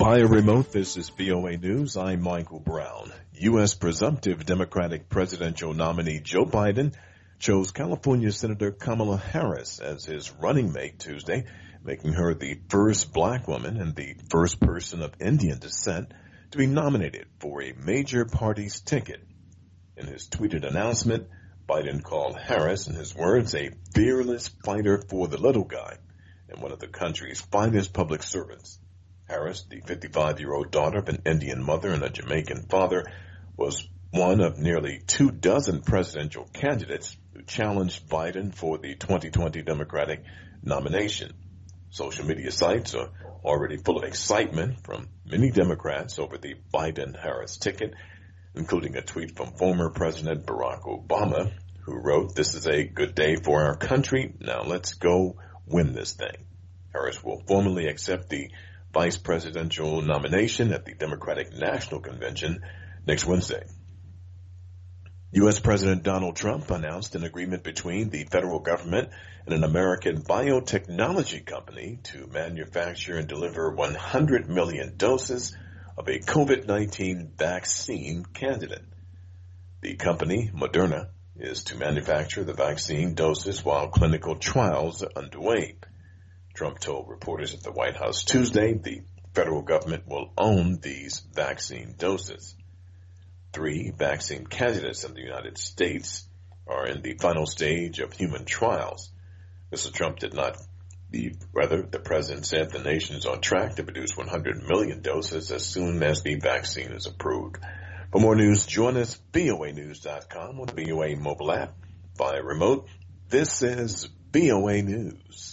Via remote, this is VOA News. I'm Michael Brown. U.S. presumptive Democratic presidential nominee Joe Biden chose California Senator Kamala Harris as his running mate Tuesday, making her the first black woman and the first person of Indian descent to be nominated for a major party's ticket. In his tweeted announcement, Biden called Harris, in his words, a fearless fighter for the little guy and one of the country's finest public servants. Harris, the 55-year-old daughter of an Indian mother and a Jamaican father, was one of nearly 24 presidential candidates who challenged Biden for the 2020 Democratic nomination. Social media sites are already full of excitement from many Democrats over the Biden-Harris ticket, including a tweet from former President Barack Obama, who wrote, "This is a good day for our country. Now let's go win this thing." Harris will formally accept the vice presidential nomination at the Democratic National Convention next Wednesday. U.S. President Donald Trump announced an agreement between the federal government and an American biotechnology company to manufacture and deliver 100 million doses of a COVID-19 vaccine candidate. The company, Moderna, is to manufacture the vaccine doses while clinical trials are underway. Trump told reporters at the White House Tuesday the federal government will own these vaccine doses. 3 vaccine candidates in the United States are in the final stage of human trials. Mr. Trump the president said the nation is on track to produce 100 million doses as soon as the vaccine is approved. For more news, join us voanews.com or the VOA mobile app via remote. This is VOA News.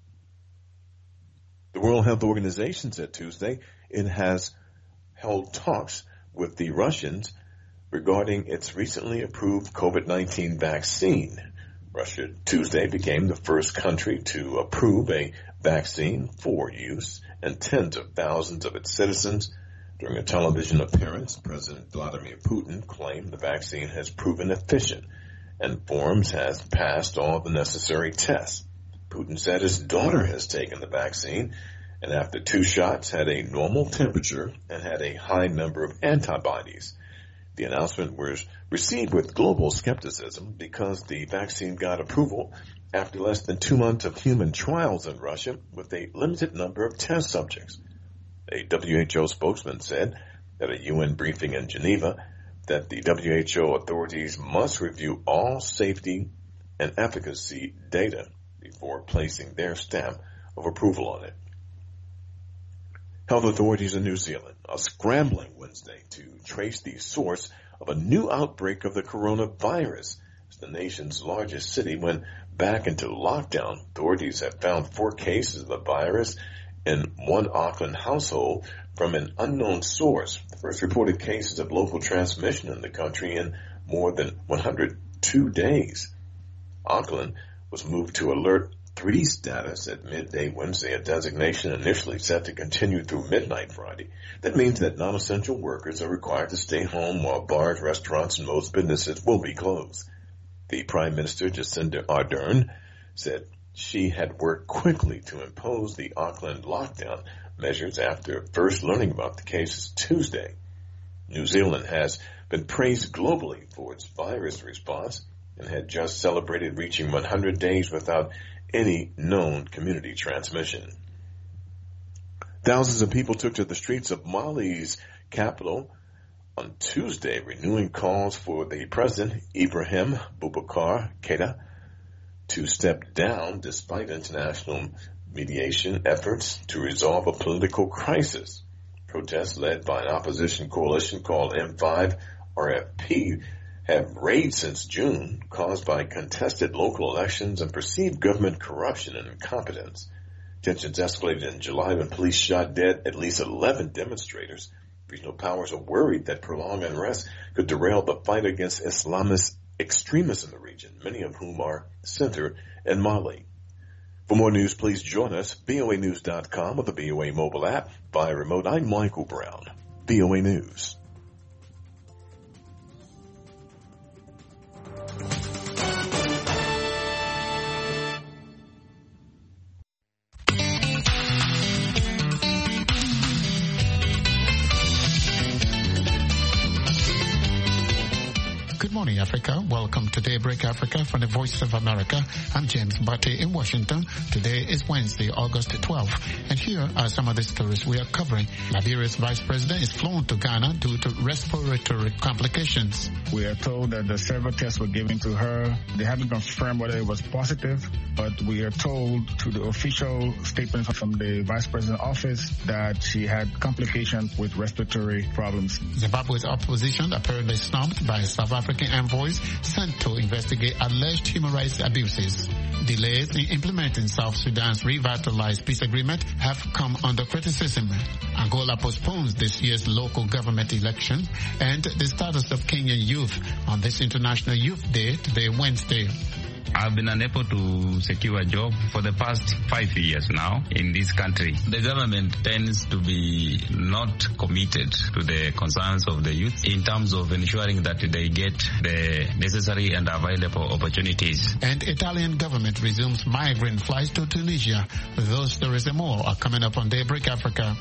The World Health Organization said Tuesday it has held talks with the Russians regarding its recently approved COVID-19 vaccine. Russia Tuesday became the first country to approve a vaccine for use, and tens of thousands of its citizens. During a television appearance, President Vladimir Putin claimed the vaccine has proven efficient and forms has passed all the necessary tests. Putin said his daughter has taken the vaccine and after 2 shots had a normal temperature and had a high number of antibodies. The announcement was received with global skepticism because the vaccine got approval after less than 2 months of human trials in Russia with a limited number of test subjects. A WHO spokesman said at a UN briefing in Geneva that the WHO authorities must review all safety and efficacy data before placing their stamp of approval on it. Health authorities in New Zealand are scrambling Wednesday to trace the source of a new outbreak of the coronavirus. As the nation's largest city went back into lockdown, authorities have found 4 cases of the virus in one Auckland household from an unknown source. The first reported cases of local transmission in the country in more than 102 days. Auckland was moved to Alert 3 status at midday Wednesday, a designation initially set to continue through midnight Friday. That means that non-essential workers are required to stay home while bars, restaurants, and most businesses will be closed. The Prime Minister, Jacinda Ardern, said she had worked quickly to impose the Auckland lockdown measures after first learning about the cases Tuesday. New Zealand has been praised globally for its virus response and had just celebrated reaching 100 days without any known community transmission. Thousands of people took to the streets of Mali's capital on Tuesday, renewing calls for the president, Ibrahim Boubacar Keïta, to step down despite international mediation efforts to resolve a political crisis. Protests led by an opposition coalition called M5 RFP have raged since June, caused by contested local elections and perceived government corruption and incompetence. Tensions escalated in July when police shot dead at least 11 demonstrators. Regional powers are worried that prolonged unrest could derail the fight against Islamist extremists in the region, many of whom are centered in Mali. For more news, please join us, voanews.com or the VOA mobile app. Via remote, I'm Michael Brown, VOA News. morning, Africa. Welcome to Daybreak Africa from the Voice of America. I'm James Bate in Washington. Today is Wednesday, August 12th. And here are some of the stories we are covering. Liberia's vice president is flown to Ghana due to respiratory complications. We are told that the several tests were given to her. They haven't confirmed whether it was positive, but we are told through the official statement from the vice president's office that she had complications with respiratory problems. Zimbabwe's opposition apparently snubbed by South African envoys sent to investigate alleged human rights abuses. Delays in implementing South Sudan's revitalized peace agreement have come under criticism. Angola postpones this year's local government election, and the status of Kenyan youth on this International Youth Day today, Wednesday. I've been unable to secure a job for the past 5 years now in this country. The government tends to be not committed to the concerns of the youth in terms of ensuring that they get the necessary and available opportunities. And Italian government resumes migrant flights to Tunisia. Those stories and more are coming up on Daybreak Africa.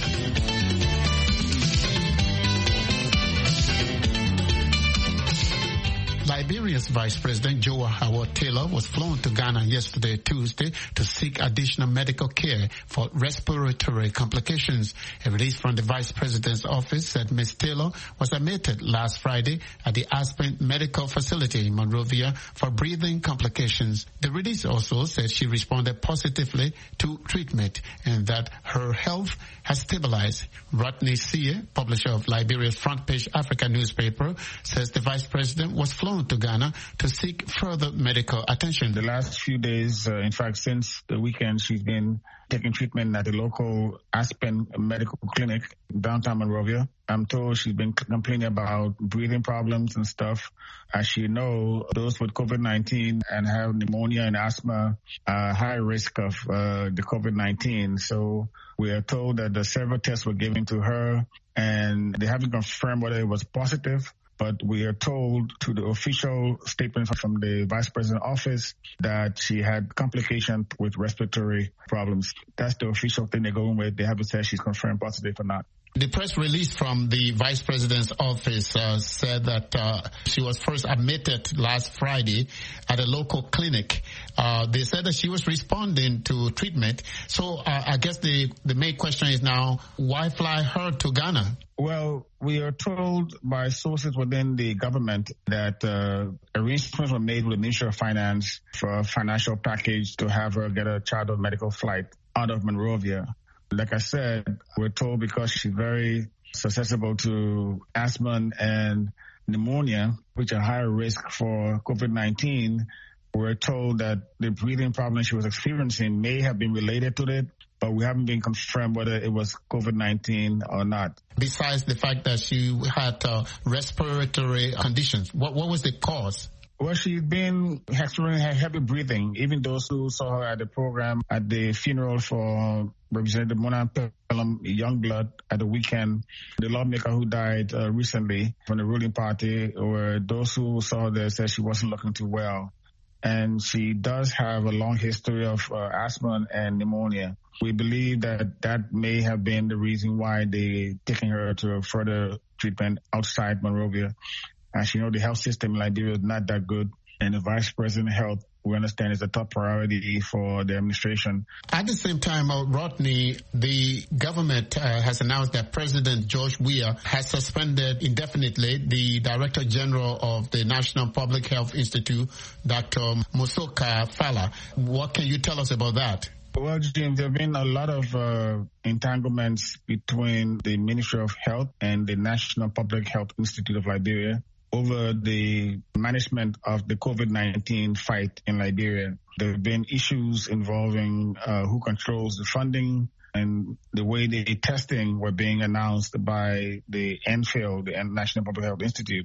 Liberia's Vice President Joe Howard Taylor was flown to Ghana yesterday, Tuesday, to seek additional medical care for respiratory complications. A release from the Vice President's office said Ms. Taylor was admitted last Friday at the Aspen Medical Facility in Monrovia for breathing complications. The release also said she responded positively to treatment and that her health has stabilized. Rodney Sie, publisher of Liberia's Front Page Africa newspaper, says the Vice President was flown to Ghana to seek further medical attention. The last few days, in fact, since the weekend, she's been taking treatment at the local Aspen Medical Clinic downtown Monrovia. I'm told she's been complaining about breathing problems and stuff. As you know, those with COVID-19 and have pneumonia and asthma are high risk of the COVID-19. So we are told that the several tests were given to her and they haven't confirmed whether it was positive. But we are told through the official statement from the Vice President's office that she had complications with respiratory problems. That's the official thing they're going with. They haven't said she's confirmed positive or not. The press release from the Vice President's office said that she was first admitted last Friday at a local clinic. They said that she was responding to treatment. So I guess the main question is now, why fly her to Ghana? Well, we are told by sources within the government that arrangements were made with the Ministry of Finance for a financial package to have her get a chartered medical flight out of Monrovia. Like I said, we're told because she's very susceptible to asthma and pneumonia, which are higher risk for COVID-19, we're told that the breathing problem she was experiencing may have been related to it, but we haven't been confirmed whether it was COVID-19 or not. Besides the fact that she had respiratory conditions, what was the cause? Well, she's been experiencing heavy breathing. Even those who saw her at the program at the funeral for Representative Mona Pelham Youngblood at the weekend, the lawmaker who died recently from the ruling party, or those who saw her there said she wasn't looking too well. And she does have a long history of asthma and pneumonia. We believe that may have been the reason why they taking her to further treatment outside Monrovia. As you know, the health system in Liberia is not that good, and the Vice President of Health, we understand, is a top priority for the administration. At the same time, Rodney, the government has announced that President George Weah has suspended indefinitely the Director General of the National Public Health Institute, Dr. Musoka Fala. What can you tell us about that? Well, James, there have been a lot of entanglements between the Ministry of Health and the National Public Health Institute of Liberia over the management of the COVID-19 fight in Liberia. There have been issues involving who controls the funding and the way the testing were being announced by the NPHIL, the National Public Health Institute.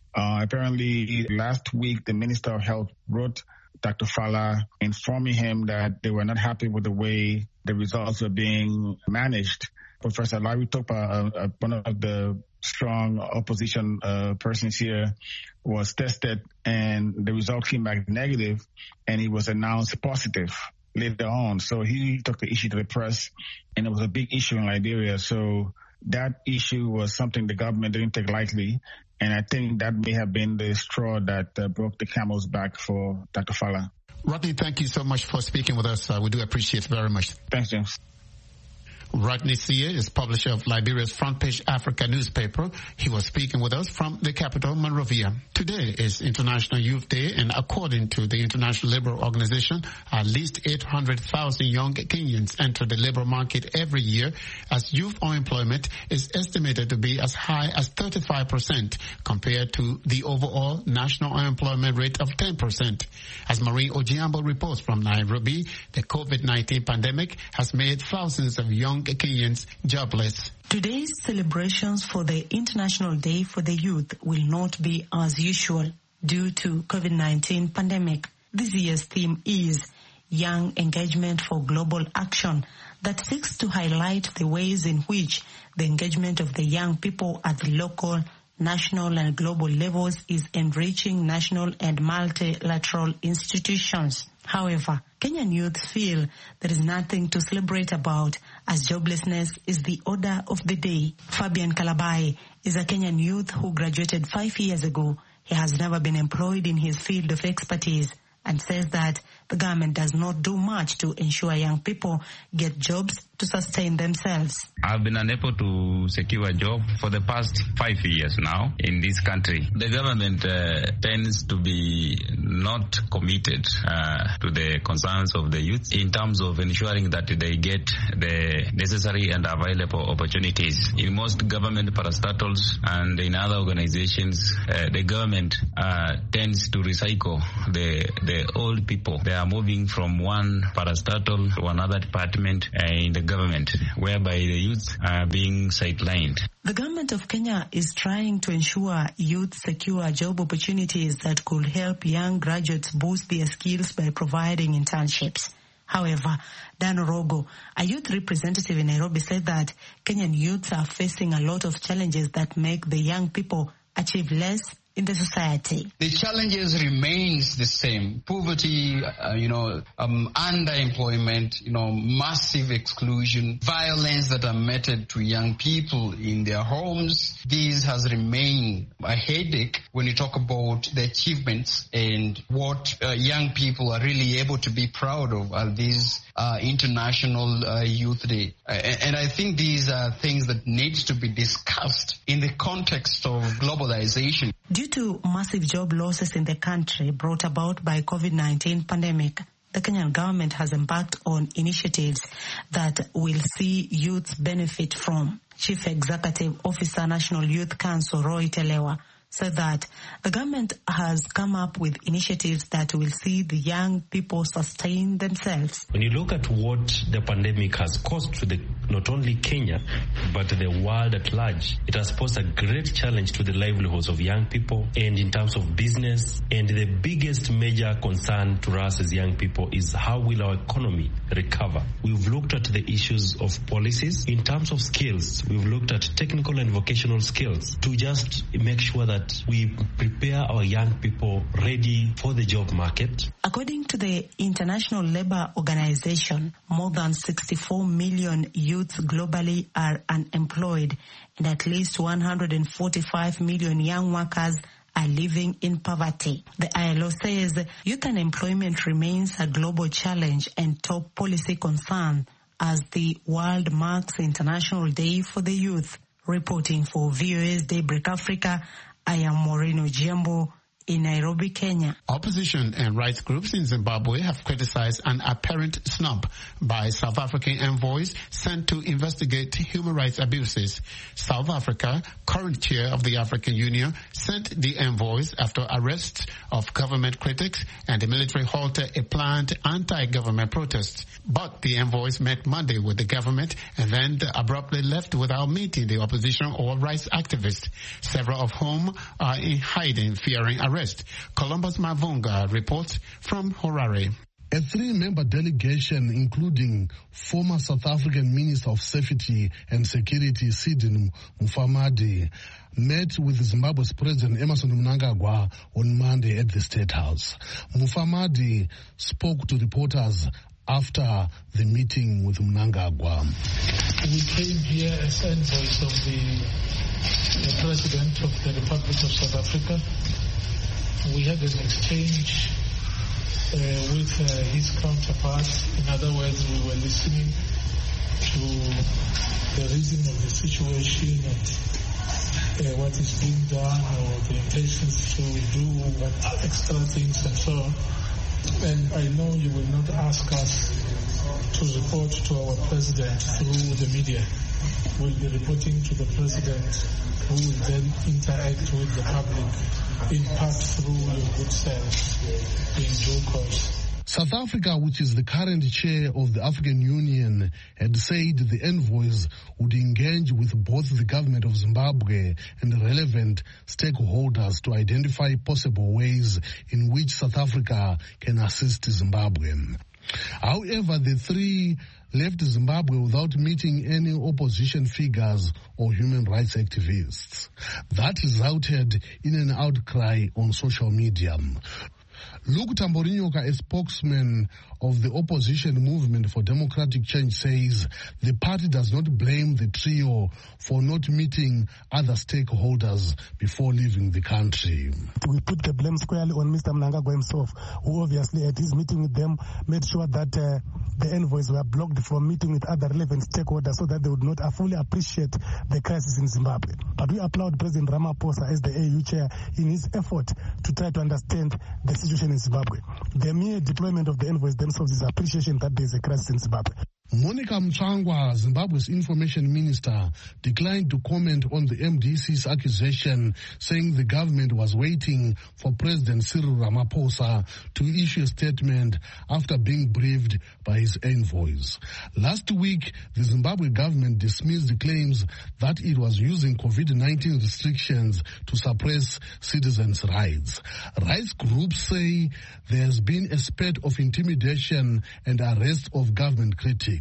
Apparently, last week, the Minister of Health wrote Dr. Fala informing him that they were not happy with the way the results were being managed. Professor Larry Topa, one of the strong opposition persons here, was tested and the result came back negative and he was announced positive later on. So he took the issue to the press and it was a big issue in Liberia. So that issue was something the government didn't take lightly. And I think that may have been the straw that broke the camel's back for Dr. Fala. Rodney, thank you so much for speaking with us. We do appreciate it very much. Thanks, James. Rodney Sia is publisher of Liberia's Front Page Africa newspaper. He was speaking with us from the capital, Monrovia. Today is International Youth Day, and according to the International Labour Organization, at least 800,000 young Kenyans enter the labour market every year, as youth unemployment is estimated to be as high as 35% compared to the overall national unemployment rate of 10%. As Maureen Ojiambo reports from Nairobi, the COVID-19 pandemic has made thousands of young Kenyans jobless. Today's celebrations for the International Day for the Youth will not be as usual due to COVID-19 pandemic. This year's theme is Young Engagement for Global Action, that seeks to highlight the ways in which the engagement of the young people at the local, national and global levels is enriching national and multilateral institutions. However, Kenyan youth feel there is nothing to celebrate about, as joblessness is the order of the day. Fabian Kalabai is a Kenyan youth who graduated 5 years ago. He has never been employed in his field of expertise and says that the government does not do much to ensure young people get jobs to sustain themselves. I've been unable to secure a job for the past 5 years now in this country. The government tends to be not committed to the concerns of the youth in terms of ensuring that they get the necessary and available opportunities. In most government parastatals and in other organizations, the government tends to recycle the old people. They are moving from one parastatal to another department in the government, whereby the youth are being sidelined. The government of Kenya is trying to ensure youth secure job opportunities that could help young graduates boost their skills by providing internships. However, Dan Orogo, a youth representative in Nairobi, said that Kenyan youths are facing a lot of challenges that make the young people achieve less in the society. The challenges remains the same. Poverty, underemployment, massive exclusion, violence that are meted to young people in their homes. This has remained a headache when you talk about the achievements and what young people are really able to be proud of at this International Youth Day. And I think these are things that needs to be discussed in the context of globalization. Due to massive job losses in the country brought about by COVID-19 pandemic, the Kenyan government has embarked on initiatives that will see youths benefit from. Chief Executive Officer, National Youth Council, Roy Telewa, said that the government has come up with initiatives that will see the young people sustain themselves. When you look at what the pandemic has caused to not only Kenya, but the world at large, it has posed a great challenge to the livelihoods of young people and in terms of business. And the biggest major concern to us as young people is how will our economy recover. We've looked at the issues of policies. In terms of skills, we've looked at technical and vocational skills to just make sure that we prepare our young people ready for the job market. According to the International Labour Organization, more than 64 million youths globally are unemployed, and at least 145 million young workers are living in poverty. The ILO says youth unemployment remains a global challenge and top policy concern as the world marks International Day for the Youth. Reporting for VOA's Daybreak Africa, I am Maureen Ojiambo in Nairobi, Kenya. Opposition and rights groups in Zimbabwe have criticized an apparent snub by South African envoys sent to investigate human rights abuses. South Africa, current chair of the African Union, sent the envoys after arrests of government critics and the military halted a planned anti-government protest. But the envoys met Monday with the government and then abruptly left without meeting the opposition or rights activists, several of whom are in hiding, fearing arrest. Columbus Mavunga reports from Harare. A 3-member delegation, including former South African Minister of Safety and Security, Sidney Mufamadi, met with Zimbabwe's President Emmerson Mnangagwa on Monday at the State House. Mufamadi spoke to reporters after the meeting with Mnangagwa. We came here as envoys of the President of the Republic of South Africa. We had an exchange with his counterparts. In other words, we were listening to the reason of the situation and what is being done or the intentions to do what extra things and so on. And I know you will not ask us to report to our president through the media. We'll be reporting to the president, who will then interact with the public in part through your good self in due course. South Africa, which is the current chair of the African Union, had said the envoys would engage with both the government of Zimbabwe and relevant stakeholders to identify possible ways in which South Africa can assist Zimbabwe. However, the three left Zimbabwe without meeting any opposition figures or human rights activists. That resulted in an outcry on social media. Luke Tamborinyoka, a spokesman of the opposition movement for democratic change, says the party does not blame the trio for not meeting other stakeholders before leaving the country. We put the blame squarely on Mr. Mnangagwa himself, who obviously at his meeting with them made sure that the envoys were blocked from meeting with other relevant stakeholders so that they would not fully appreciate the crisis in Zimbabwe. But we applaud President Ramaphosa as the AU chair in his effort to try to understand the situation in Zimbabwe. The mere deployment of the envoys themselves is appreciation that there is a crisis in Zimbabwe. Monica Mtsvangwa, Zimbabwe's information minister, declined to comment on the MDC's accusation, saying the government was waiting for President Cyril Ramaphosa to issue a statement after being briefed by his envoys. Last week, the Zimbabwe government dismissed the claims that it was using COVID-19 restrictions to suppress citizens' rights. Rights groups say there has been a spate of intimidation and arrest of government critics.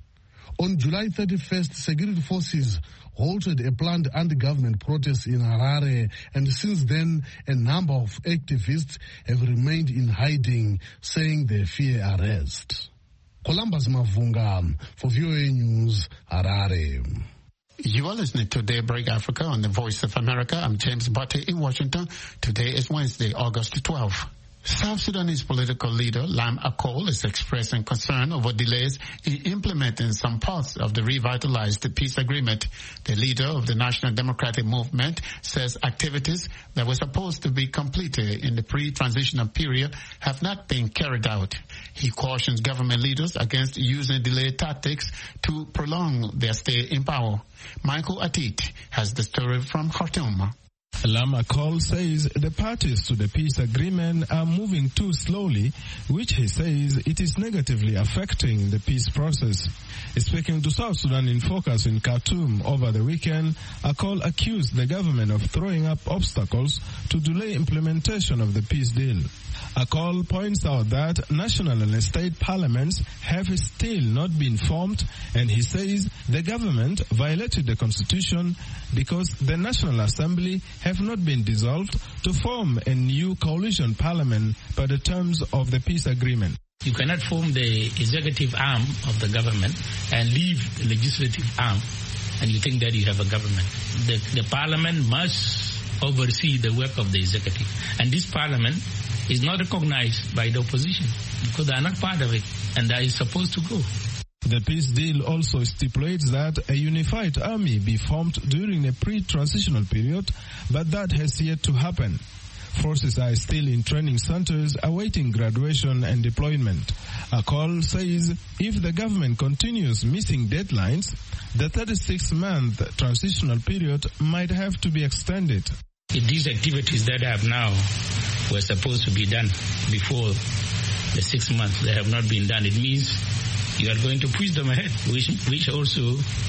On July 31st, security forces halted a planned anti-government protest in Harare, and since then, a number of activists have remained in hiding, saying they fear arrest. Columbus Mavunga for VOA News, Harare. You are listening to Daybreak Africa on the Voice of America. I'm James Butte in Washington. Today is Wednesday, August 12th. South Sudanese political leader Lam Akol is expressing concern over delays in implementing some parts of the revitalized peace agreement. The leader of the National Democratic Movement says activities that were supposed to be completed in the pre-transitional period have not been carried out. He cautions government leaders against using delayed tactics to prolong their stay in power. Michael Atit has the story from Khartoum. Lam Akol says the parties to the peace agreement are moving too slowly, which he says it is negatively affecting the peace process. Speaking to South Sudan in Focus in Khartoum over the weekend, Akol accused the government of throwing up obstacles to delay implementation of the peace deal. Akol points out that national and state parliaments have still not been formed, and he says the government violated the constitution because the National Assembly have not been dissolved to form a new coalition parliament by the terms of the peace agreement. You cannot form the executive arm of the government and leave the legislative arm and you think that you have a government. The parliament must oversee the work of the executive. And this parliament is not recognized by the opposition because they are not part of it and they are supposed to go. The peace deal also stipulates that a unified army be formed during a pre-transitional period, but that has yet to happen. Forces are still in training centers awaiting graduation and deployment. Akol says if the government continues missing deadlines, the 36-month transitional period might have to be extended. If these activities that I have now were supposed to be done before the 6 months, they have not been done, it means you are going to push them ahead, which also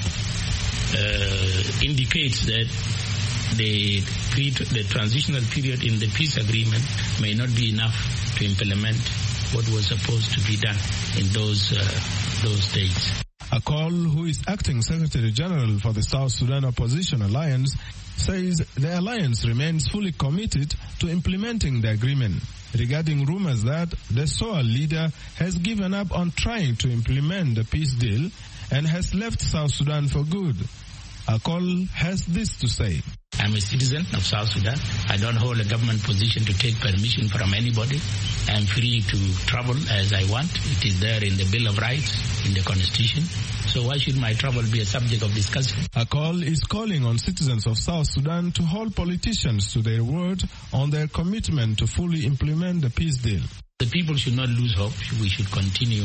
indicates that the transitional period in the peace agreement may not be enough to implement what was supposed to be done in those days. Akol, who is acting Secretary General for the South Sudan Opposition Alliance, says the alliance remains fully committed to implementing the agreement. Regarding rumors that the SOA leader has given up on trying to implement the peace deal and has left South Sudan for good, Akol has this to say. I'm a citizen of South Sudan. I don't hold a government position to take permission from anybody. I'm free to travel as I want. It is there in the Bill of Rights, in the Constitution. So why should my travel be a subject of discussion? ACOL is calling on citizens of South Sudan to hold politicians to their word on their commitment to fully implement the peace deal. The people should not lose hope. We should continue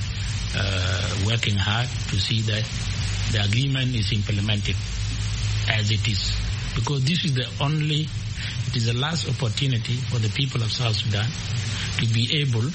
working hard to see that the agreement is implemented as it is. Because this is it is the last opportunity for the people of South Sudan to be able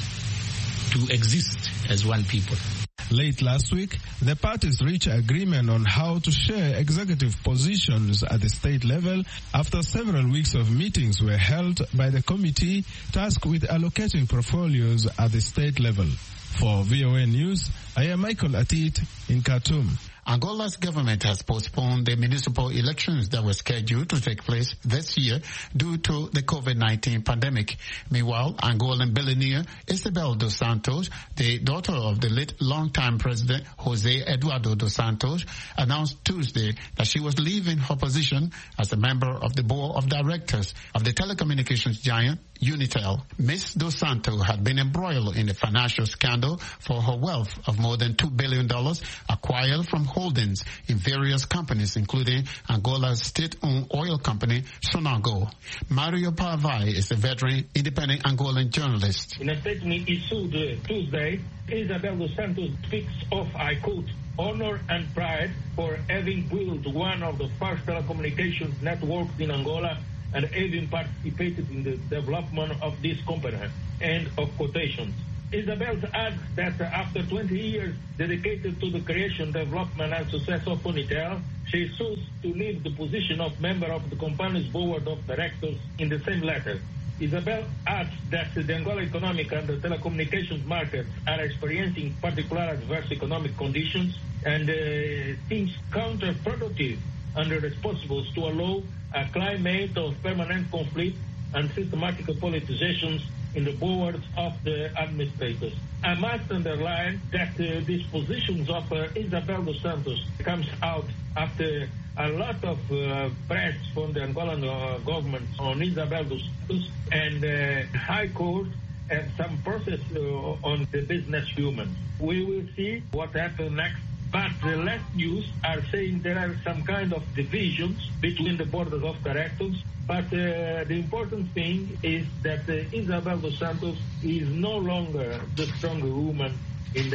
to exist as one people. Late last week, the parties reached agreement on how to share executive positions at the state level after several weeks of meetings were held by the committee tasked with allocating portfolios at the state level. For VOA News, I am Michael Atit in Khartoum. Angola's government has postponed the municipal elections that were scheduled to take place this year due to the COVID-19 pandemic. Meanwhile, Angolan billionaire Isabel dos Santos, the daughter of the late longtime president Jose Eduardo dos Santos, announced Tuesday that she was leaving her position as a member of the board of directors of the telecommunications giant Unitel. Ms. dos Santos had been embroiled in a financial scandal for her wealth of more than $2 billion acquired from holdings in various companies, including Angola's state-owned oil company, Sonangol. Mario Pavai is a veteran independent Angolan journalist. In a statement issued Tuesday, Isabel dos Santos speaks of, I quote, honor and pride for having built one of the first telecommunications networks in Angola and having participated in the development of this company. End of quotations. Isabel adds that after 20 years dedicated to the creation, development and success of Unitel, she chose to leave the position of member of the company's board of directors in the same letter. Isabel adds that the Angola economic and the telecommunications markets are experiencing particular adverse economic conditions and seems counterproductive and irresponsible to allow a climate of permanent conflict and systematic politizations in the boards of the administrators. I must underline that these positions of Isabel dos Santos comes out after a lot of press from the Angolan government on Isabel dos Santos and High Court and some process on the business human. We will see what happens next. But the last news are saying there are some kind of divisions between the board of directors. But the important thing is that Isabel dos Santos is no longer the strong woman in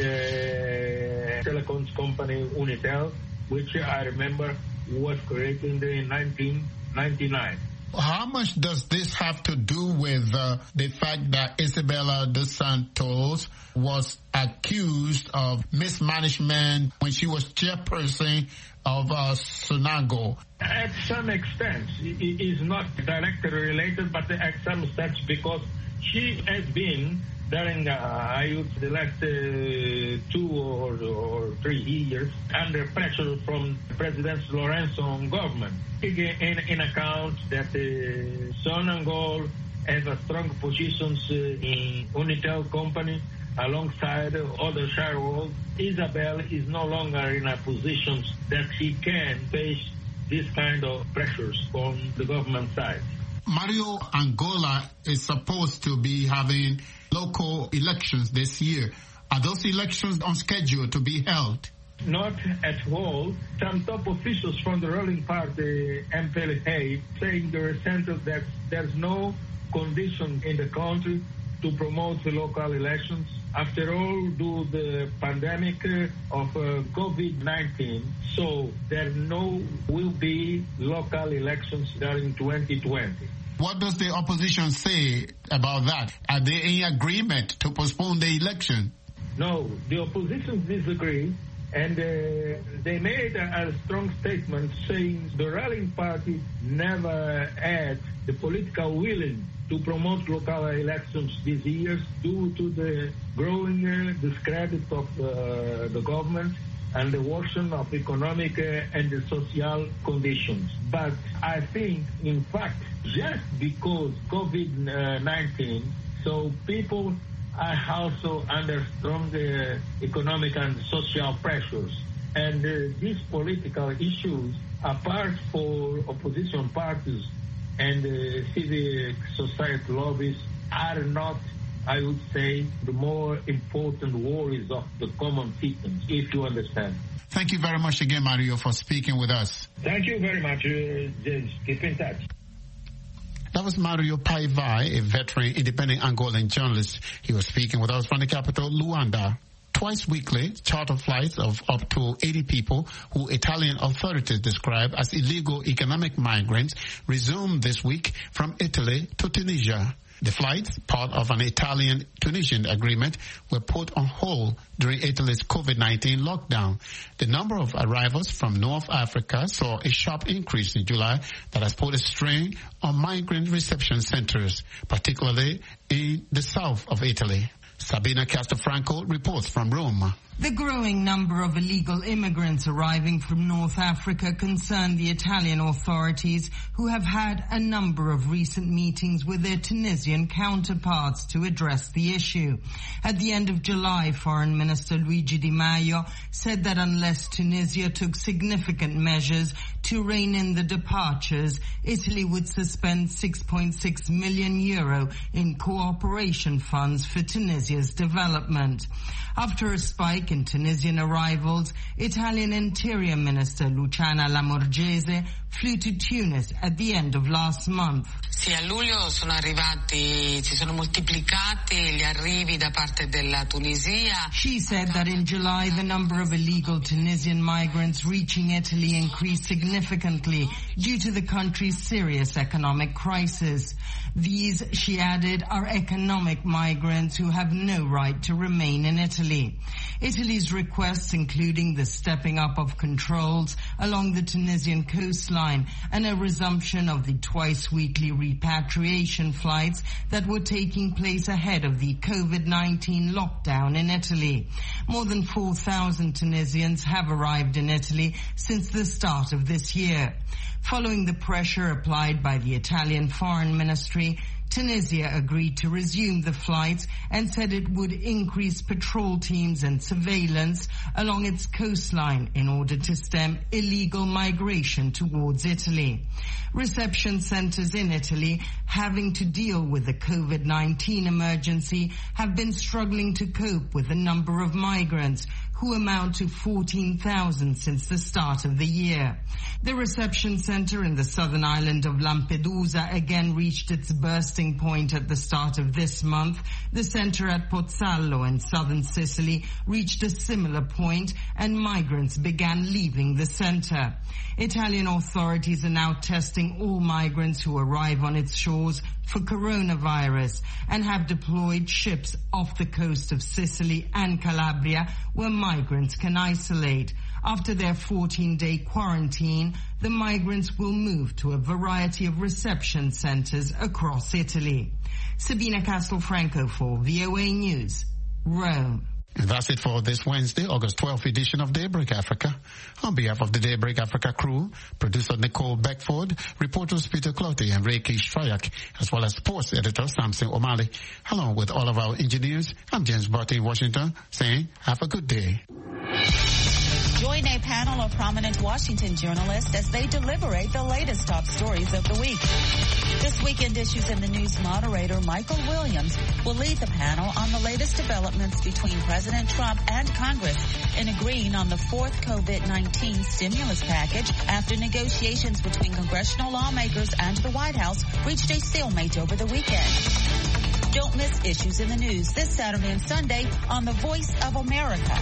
the telecoms company Unitel, which I remember was created in 1999. How much does this have to do with the fact that Isabella dos Santos was accused of mismanagement when she was chairperson of Sonangol? At some extent, it is not directly related, but at some extent because she has been during the last 2 or 3 years under pressure from President Lourenço government. In account that Sonangol has a strong positions in Unitel company alongside other shareholders. Isabel is no longer in a position that she can face this kind of pressures from the government side. Mario, Angola is supposed to be having local elections this year. Are those elections on schedule to be held? Not at all. Some top officials from the ruling party, MPLA, saying that there's no condition in the country to promote the local elections. After all, due to the pandemic of COVID-19, so there will be local elections during 2020. What does the opposition say about that? Are they in agreement to postpone the election? No, the opposition disagree. And they made a strong statement saying the ruling party never had the political willing to promote local elections this year due to the growing discredit of the government and the worsening of economic and the social conditions. But I think, in fact, just because COVID-19, so people are also under strong economic and social pressures. And these political issues, apart for opposition parties and civic society lobbies, are not, I would say, the more important worries of the common citizens, if you understand. Thank you very much again, Mario, for speaking with us. Thank you very much, James. Keep in touch. That was Mario Paivai, a veteran independent Angolan journalist. He was speaking with us from the capital, Luanda. Twice weekly, charter flights of up to 80 people who Italian authorities describe as illegal economic migrants resumed this week from Italy to Tunisia. The flights, part of an Italian-Tunisian agreement, were put on hold during Italy's COVID-19 lockdown. The number of arrivals from North Africa saw a sharp increase in July that has put a strain on migrant reception centers, particularly in the south of Italy. Sabina Castelfranco reports from Rome. The growing number of illegal immigrants arriving from North Africa concern the Italian authorities, who have had a number of recent meetings with their Tunisian counterparts to address the issue. At the end of July, Foreign Minister Luigi Di Maio said that unless Tunisia took significant measures to rein in the departures, Italy would suspend €6.6 million in cooperation funds for Tunisia's development. After a spike in Tunisian arrivals, Italian Interior Minister Luciana Lamorgese flew to Tunis at the end of last month. Sì, a luglio si sono moltiplicati gli arrivi da parte della Tunisia. She said that in July the number of illegal Tunisian migrants reaching Italy increased significantly due to the country's serious economic crisis. These, she added, are economic migrants who have no right to remain in Italy. Italy's requests, including the stepping up of controls along the Tunisian coastline and a resumption of the twice-weekly repatriation flights that were taking place ahead of the COVID-19 lockdown in Italy. More than 4,000 Tunisians have arrived in Italy since the start of this year. Following the pressure applied by the Italian Foreign Ministry, Tunisia agreed to resume the flights and said it would increase patrol teams and surveillance along its coastline in order to stem illegal migration towards Italy. Reception centers in Italy, having to deal with the COVID-19 emergency, have been struggling to cope with the number of migrants, who amount to 14,000 since the start of the year. The reception center in the southern island of Lampedusa again reached its bursting point at the start of this month. The center at Pozzallo in southern Sicily reached a similar point, and migrants began leaving the center. Italian authorities are now testing all migrants who arrive on its shores for coronavirus and have deployed ships off the coast of Sicily and Calabria where migrants can isolate. After their 14-day quarantine, the migrants will move to a variety of reception centers across Italy. Sabina Castelfranco for VOA News, Rome. And that's it for this Wednesday, August 12th edition of Daybreak Africa. On behalf of the Daybreak Africa crew, producer Nicole Beckford, reporters Peter Cloty and Reiki Strayak, as well as sports editor Samson O'Malley, along with all of our engineers, I'm James Barty in Washington, saying have a good day. Join a panel of prominent Washington journalists as they deliberate the latest top stories of the week. This Weekend Issues in the News moderator Michael Williams will lead the panel on the latest developments between President Trump and Congress in agreeing on the fourth COVID-19 stimulus package after negotiations between congressional lawmakers and the White House reached a stalemate over the weekend. Don't miss Issues in the News this Saturday and Sunday on the Voice of America.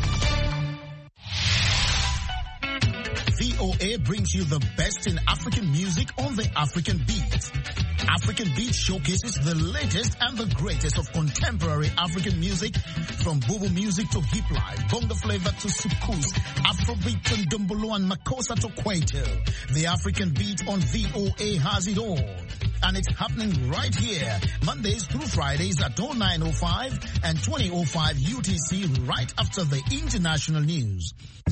VOA brings you the best in African music on the African Beat. African Beat showcases the latest and the greatest of contemporary African music, from Bubu music to hip life, bongo flavor to soukous, Afrobeat to Ndombolo and Makossa to Kwaito. The African Beat on VOA has it all. And it's happening right here, Mondays through Fridays at 09:05 and 20:05 UTC, right after the international news.